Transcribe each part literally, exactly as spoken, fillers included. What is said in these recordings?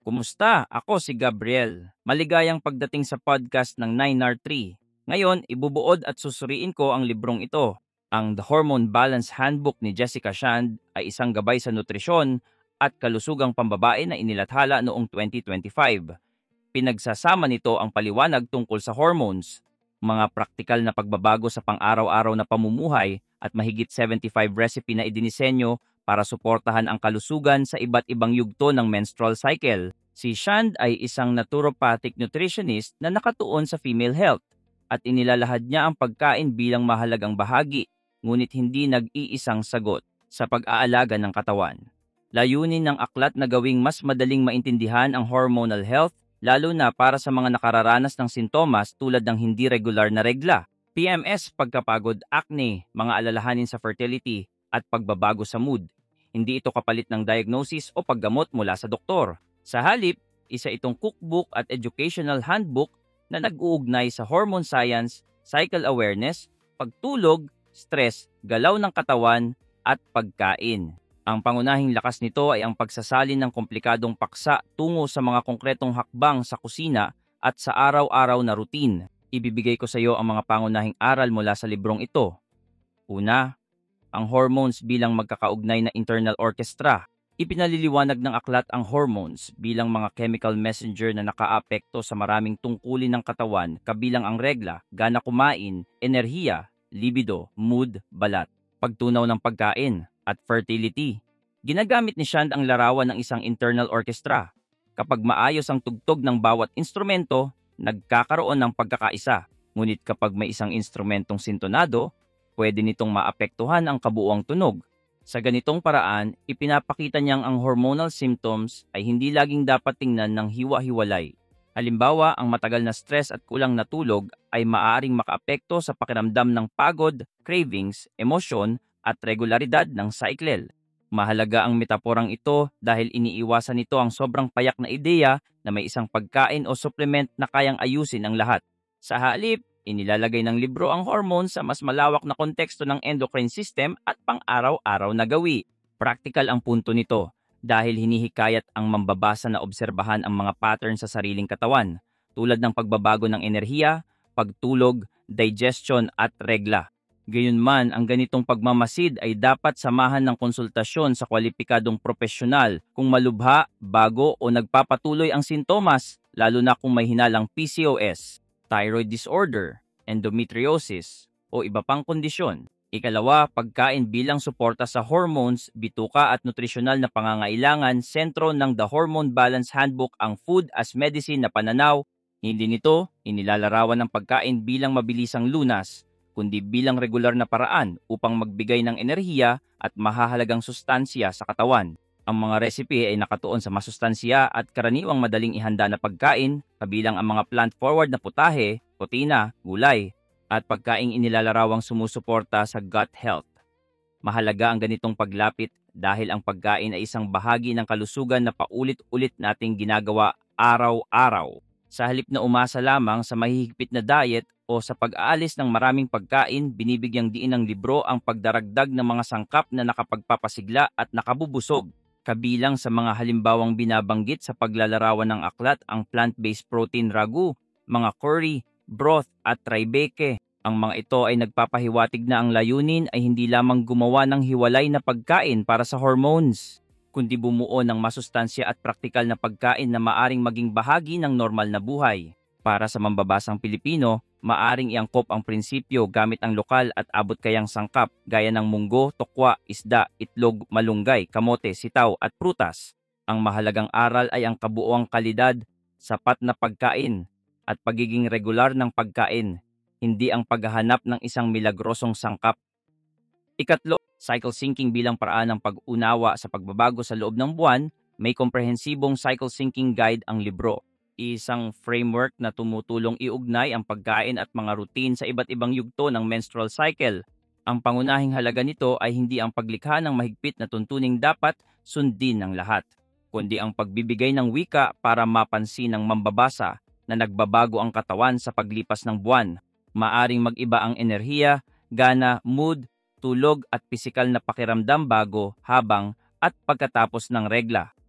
Kumusta? Ako si Gabriel. Maligayang pagdating sa podcast ng nine R three. Ngayon, ibubuod at susuriin ko ang librong ito. Ang The Hormone Balance Handbook ni Jessica Shand ay isang gabay sa nutrisyon at kalusugang pambabae na inilathala noong twenty twenty-five. Pinagsasama nito ang paliwanag tungkol sa hormones, mga praktikal na pagbabago sa pang-araw-araw na pamumuhay at mahigit seventy-five recipe na idinisenyo para suportahan ang kalusugan sa iba't ibang yugto ng menstrual cycle. Si Shand ay isang naturopathic nutritionist na nakatuon sa female health at inilalahad niya ang pagkain bilang mahalagang bahagi, ngunit hindi nag-iisang sagot sa pag-aalaga ng katawan. Layunin ng aklat na gawing mas madaling maintindihan ang hormonal health, lalo na para sa mga nakararanas ng sintomas tulad ng hindi regular na regla, P M S, pagkapagod, acne, mga alalahanin sa fertility, at pagbabago sa mood. Hindi ito kapalit ng diagnosis o paggamot mula sa doktor. Sa halip, isa itong cookbook at educational handbook na nag-uugnay sa hormone science, cycle awareness, pagtulog, stress, galaw ng katawan, at pagkain. Ang pangunahing lakas nito ay ang pagsasalin ng komplikadong paksa tungo sa mga konkretong hakbang sa kusina at sa araw-araw na routine. Ibibigay ko sa iyo ang mga pangunahing aral mula sa librong ito. Una, ang hormones bilang magkakaugnay na internal orchestra. Ipinaliliwanag ng aklat ang hormones bilang mga chemical messenger na nakaapekto sa maraming tungkulin ng katawan kabilang ang regla, gana kumain, enerhiya, libido, mood, balat, pagtunaw ng pagkain, at fertility. Ginagamit ni Shand ang larawan ng isang internal orchestra. Kapag maayos ang tugtog ng bawat instrumento, nagkakaroon ng pagkakaisa. Ngunit kapag may isang instrumentong sintonado, pwede nitong maapektuhan ang kabuuang tunog. Sa ganitong paraan, ipinapakita niyang ang hormonal symptoms ay hindi laging dapat tingnan ng hiwa-hiwalay. Halimbawa, ang matagal na stress at kulang na tulog ay maaaring makaapekto sa pakiramdam ng pagod, cravings, emosyon, at regularidad ng cycle. Mahalaga ang metaporang ito dahil iniiwasan nito ang sobrang payak na ideya na may isang pagkain o supplement na kayang ayusin ang lahat. Sa halip, inilalagay ng libro ang hormones sa mas malawak na konteksto ng endocrine system at pang-araw-araw na gawi. Praktikal ang punto nito dahil hinihikayat ang mambabasa na obserbahan ang mga pattern sa sariling katawan tulad ng pagbabago ng enerhiya, pagtulog, digestion at regla. Gayunman, ang ganitong pagmamasid ay dapat samahan ng konsultasyon sa kwalipikadong profesional kung malubha, bago o nagpapatuloy ang sintomas, lalo na kung may hinalang P C O S, thyroid disorder, endometriosis, o iba pang kondisyon. Ikalawa, pagkain bilang suporta sa hormones, bituka at nutrisyonal na pangangailangan, sentro ng The Hormone Balance Handbook ang food as medicine na pananaw. Hindi nito inilalarawan ng pagkain bilang mabilisang lunas, kundi bilang regular na paraan upang magbigay ng enerhiya at mahahalagang sustansya sa katawan. Ang mga recipe ay nakatuon sa masustansya at karaniwang madaling ihanda na pagkain, kabilang ang mga plant-forward na putahe, protina, gulay, at pagkaing inilalarawang sumusuporta sa gut health. Mahalaga ang ganitong paglapit dahil ang pagkain ay isang bahagi ng kalusugan na paulit-ulit nating ginagawa araw-araw. Sa halip na umasa lamang sa mahihigpit na diet o sa pag-aalis ng maraming pagkain, binibigyang diin ng libro ang pagdaragdag ng mga sangkap na nakapagpapasigla at nakabubusog. Kabilang sa mga halimbawang binabanggit sa paglalarawan ng aklat ang plant-based protein ragu, mga curry, broth at traybeke. Ang mga ito ay nagpapahiwatig na ang layunin ay hindi lamang gumawa ng hiwalay na pagkain para sa hormones, kundi bumuo ng masustansya at praktikal na pagkain na maaring maging bahagi ng normal na buhay. Para sa mambabasang Pilipino, maaring iangkop ang prinsipyo gamit ang lokal at abot kayang sangkap gaya ng munggo, tokwa, isda, itlog, malunggay, kamote, sitaw at prutas. Ang mahalagang aral ay ang kabuuang kalidad, sapat na pagkain, at pagiging regular ng pagkain, hindi ang paghahanap ng isang milagrosong sangkap. Ikatlo, cycle syncing bilang paraan ng pag-unawa sa pagbabago sa loob ng buwan. May komprehensibong cycle syncing guide ang libro. Isang framework na tumutulong iugnay ang pagkain at mga routine sa iba't ibang yugto ng menstrual cycle. Ang pangunahing halaga nito ay hindi ang paglikha ng mahigpit na tuntuning dapat sundin ng lahat, kundi ang pagbibigay ng wika para mapansin ng mambabasa na nagbabago ang katawan sa paglipas ng buwan. Maaring mag-iba ang enerhiya, gana, mood, tulog at pisikal na pakiramdam bago, habang at pagkatapos ng regla.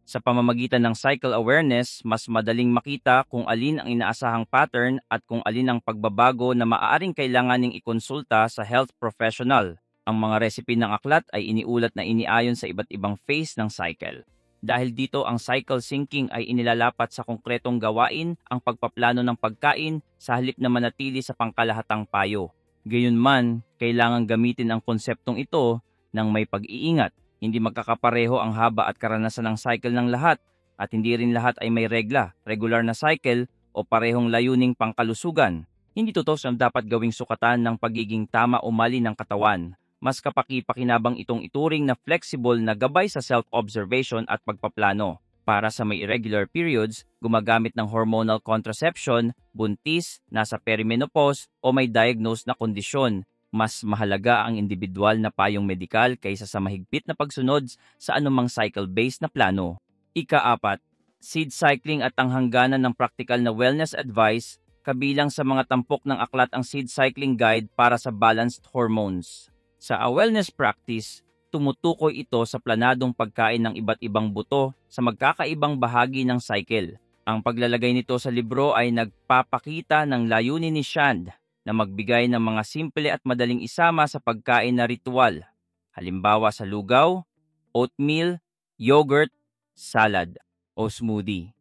Sa pamamagitan ng cycle awareness, mas madaling makita kung alin ang inaasahang pattern at kung alin ang pagbabago na maaaring kailanganing ikonsulta sa health professional. Ang mga recipe ng aklat ay iniulat na iniayon sa iba't ibang phase ng cycle. Dahil dito ang cycle syncing ay inilalapat sa konkretong gawain ang pagpaplano ng pagkain sa halip na manatili sa pangkalahatang payo. Gayunman, kailangang gamitin ang konseptong ito ng may pag-iingat. Hindi magkakapareho ang haba at karanasan ng cycle ng lahat at hindi rin lahat ay may regla, regular na cycle o parehong layuning pangkalusugan. Hindi totoo na dapat gawing sukatan ng pagiging tama o mali ng katawan. Mas kapaki-pakinabang itong ituring na flexible na gabay sa self-observation at pagpaplano. Para sa may irregular periods, gumagamit ng hormonal contraception, buntis, nasa perimenopause o may diagnosed na kondisyon. Mas mahalaga ang individual na payong medikal kaysa sa mahigpit na pagsunod sa anumang cycle-based na plano. Ika-apat, seed cycling at ang hangganan ng practical na wellness advice, kabilang sa mga tampok ng aklat ang Seed Cycling Guide para sa Balanced Hormones. Sa a wellness practice, tumutukoy ito sa planadong pagkain ng iba't ibang buto sa magkakaibang bahagi ng cycle. Ang paglalagay nito sa libro ay nagpapakita ng layunin ni Shand na magbigay ng mga simple at madaling isama sa pagkain na ritual. Halimbawa sa lugaw, oatmeal, yogurt, salad, o smoothie.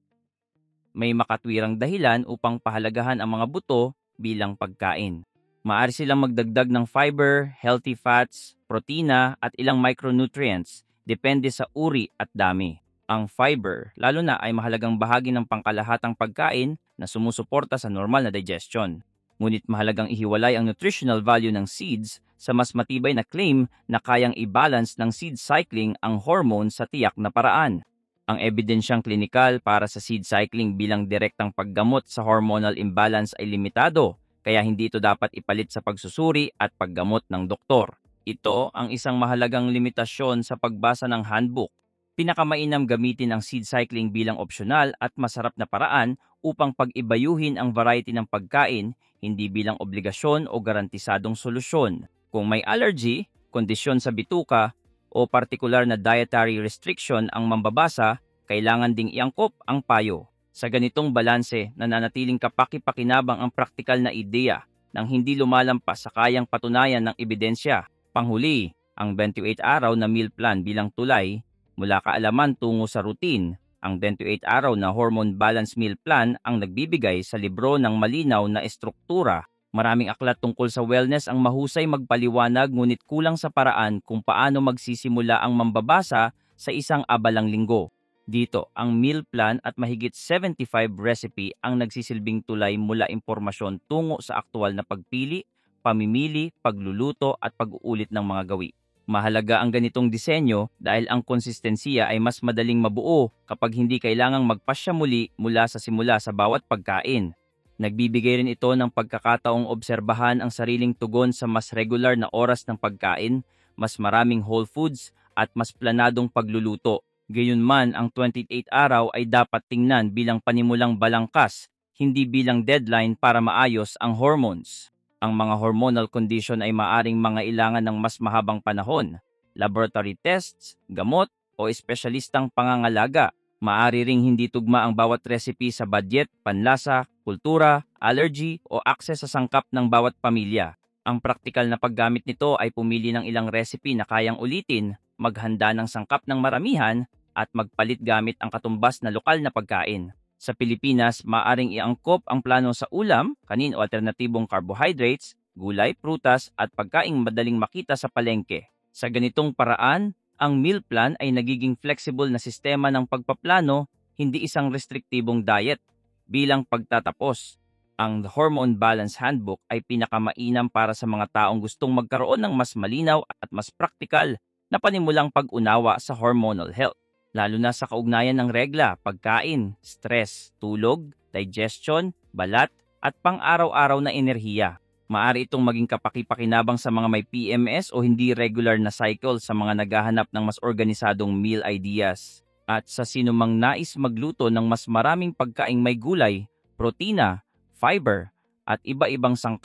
May makatwirang dahilan upang pahalagahan ang mga buto bilang pagkain. Maaari silang magdagdag ng fiber, healthy fats, protina at ilang micronutrients, depende sa uri at dami. Ang fiber, lalo na ay mahalagang bahagi ng pangkalahatang pagkain na sumusuporta sa normal na digestion. Ngunit mahalagang ihiwalay ang nutritional value ng seeds sa mas matibay na claim na kayang i-balance ng seed cycling ang hormone sa tiyak na paraan. Ang ebidensyang klinikal para sa seed cycling bilang direktang paggamot sa hormonal imbalance ay limitado, kaya hindi ito dapat ipalit sa pagsusuri at paggamot ng doktor. Ito ang isang mahalagang limitasyon sa pagbasa ng handbook. Pinakamainam gamitin ang seed cycling bilang opsyonal at masarap na paraan upang pag-ibayuhin ang variety ng pagkain, hindi bilang obligasyon o garantisadong solusyon. Kung may allergy, kondisyon sa bituka, o partikular na dietary restriction ang mambabasa, kailangan ding iangkop ang payo. Sa ganitong balanse, nananatiling kapaki-pakinabang ang praktikal na ideya nang hindi lumalampas sa kayang patunayan ng ebidensya. Panghuli, ang twenty-eight araw na meal plan bilang tulay, mula kaalaman tungo sa routine, ang twenty-eight araw na hormone balance meal plan ang nagbibigay sa libro ng malinaw na estruktura. Maraming aklat tungkol sa wellness ang mahusay magpaliwanag ngunit kulang sa paraan kung paano magsisimula ang mambabasa sa isang abalang linggo. Dito, ang meal plan at mahigit seventy-five recipe ang nagsisilbing tulay mula impormasyon tungo sa aktual na pagpili, pamimili, pagluluto at pag-uulit ng mga gawi. Mahalaga ang ganitong disenyo dahil ang konsistensiya ay mas madaling mabuo kapag hindi kailangang magpasya muli mula sa simula sa bawat pagkain. Nagbibigay rin ito ng pagkakataong obserbahan ang sariling tugon sa mas regular na oras ng pagkain, mas maraming whole foods at mas planadong pagluluto. Gayunman, ang twenty-eight araw ay dapat tingnan bilang panimulang balangkas, hindi bilang deadline para maayos ang hormones. Ang mga hormonal condition ay maaring mangailangan ng mas mahabang panahon, laboratory tests, gamot o espesyalistang pangangalaga. Maaari ring hindi tugma ang bawat recipe sa budget, panlasa, kultura, allergy o akses sa sangkap ng bawat pamilya. Ang praktikal na paggamit nito ay pumili ng ilang recipe na kayang ulitin, maghanda ng sangkap ng maramihan, at magpalit gamit ang katumbas na lokal na pagkain. Sa Pilipinas, maaring iangkop ang plano sa ulam, kanin o alternatibong carbohydrates, gulay, prutas at pagkaing madaling makita sa palengke. Sa ganitong paraan, ang meal plan ay nagiging flexible na sistema ng pagpaplano, hindi isang restriktibong diet. Bilang pagtatapos, ang The Hormone Balance Handbook ay pinakamainam para sa mga taong gustong magkaroon ng mas malinaw at mas praktikal na panimulang pag-unawa sa hormonal health, lalo na sa kaugnayan ng regla, pagkain, stress, tulog, digestion, balat, at pang-araw-araw na enerhiya. Maaari itong maging kapaki-pakinabang sa mga may P M S o hindi regular na cycle sa mga naghahanap ng mas organisadong meal ideas. At sa sinumang nais magluto ng mas maraming pagkaing may gulay, protina, fiber, at iba-ibang sangkap,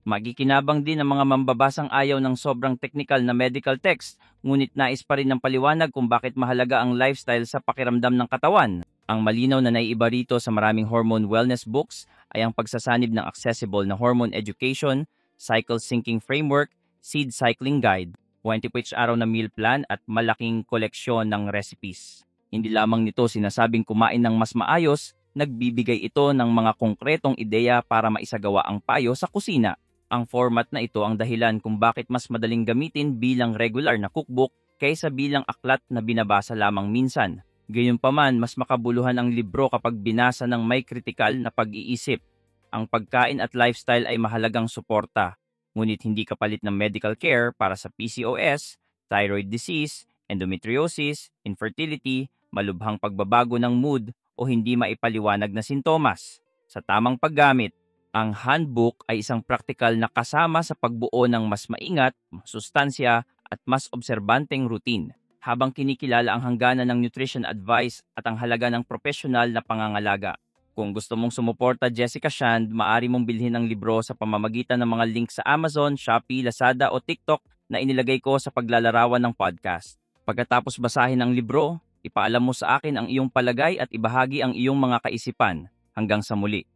Magikinabang din ang mga mambabasang ayaw ng sobrang technical na medical text, ngunit nais pa rin ng paliwanag kung bakit mahalaga ang lifestyle sa pakiramdam ng katawan. Ang malinaw na naiiba rito sa maraming hormone wellness books ay ang pagsasanib ng accessible na hormone education, cycle syncing framework, seed cycling guide, twenty-four araw na meal plan at malaking koleksyon ng recipes. Hindi lamang nito sinasabing kumain ng mas maayos, nagbibigay ito ng mga konkretong ideya para maisagawa ang payo sa kusina. Ang format na ito ang dahilan kung bakit mas madaling gamitin bilang regular na cookbook kaysa bilang aklat na binabasa lamang minsan. Gayunpaman, mas makabuluhan ang libro kapag binasa ng may kritikal na pag-iisip. Ang pagkain at lifestyle ay mahalagang suporta, ngunit hindi kapalit ng medical care para sa P C O S, thyroid disease, endometriosis, infertility, malubhang pagbabago ng mood o hindi maipaliwanag na sintomas. Sa tamang paggamit, ang handbook ay isang praktikal na kasama sa pagbuo ng mas maingat, masustansya at mas obserbanteng routine, habang kinikilala ang hangganan ng nutrition advice at ang halaga ng profesional na pangangalaga. Kung gusto mong sumuporta Jessica Shand, maaari mong bilhin ang libro sa pamamagitan ng mga link sa Amazon, Shopee, Lazada o TikTok na inilagay ko sa paglalarawan ng podcast. Pagkatapos basahin ang libro, ipaalam mo sa akin ang iyong palagay at ibahagi ang iyong mga kaisipan. Hanggang sa muli.